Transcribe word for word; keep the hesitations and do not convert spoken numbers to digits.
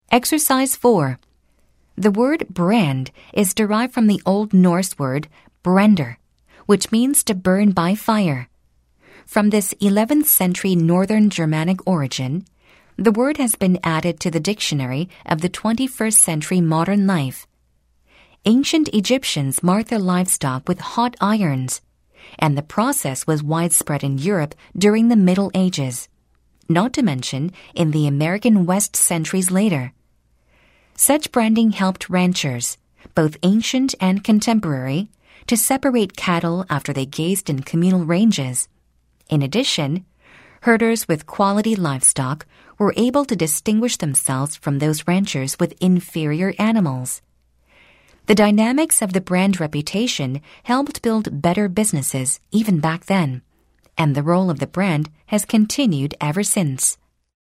Exercise four. The word brand is derived from the Old Norse word brender, which means to burn by fire. From this eleventh century Northern Germanic origin, the word has been added to the dictionary of the twenty-first century modern life. Ancient Egyptians marked their livestock with hot irons, and the process was widespread in Europe during the Middle Ages, not to mention in the American West centuries later. Such branding helped ranchers, both ancient and contemporary, to separate cattle after they grazed in communal ranges. In addition, herders with quality livestock were able to distinguish themselves from those ranchers with inferior animals. The dynamics of the brand reputation helped build better businesses even back then, and the role of the brand has continued ever since.